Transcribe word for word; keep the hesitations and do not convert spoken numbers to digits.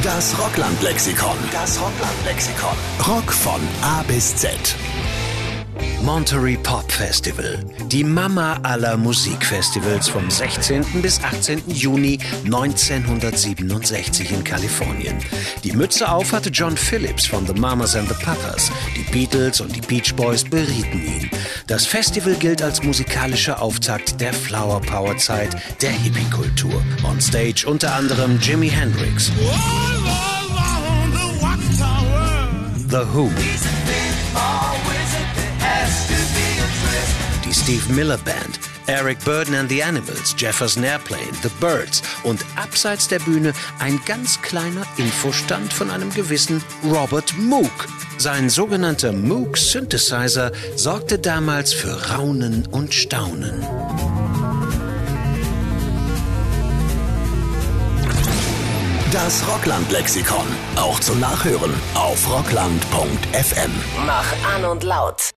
Das Rockland-Lexikon. Das Rockland-Lexikon. Rock von A bis Z. Monterey Pop Festival, die Mama aller Musikfestivals vom sechzehnten bis achtzehnten Juni neunzehnhundertsiebenundsechzig in Kalifornien. Die Mütze auf hatte John Phillips von The Mamas and the Papas. Die Beatles und die Beach Boys berieten ihn. Das Festival gilt als musikalischer Auftakt der Flower Power Zeit der Hippie-Kultur. On Stage unter anderem Jimi Hendrix, The Who, die Steve Miller Band, Eric Burdon and the Animals, Jefferson Airplane, The Byrds und abseits der Bühne ein ganz kleiner Infostand von einem gewissen Robert Moog. Sein sogenannter Moog Synthesizer sorgte damals für Raunen und Staunen. Das Rockland-Lexikon. Auch zum Nachhören auf rockland punkt f m. Mach an und laut.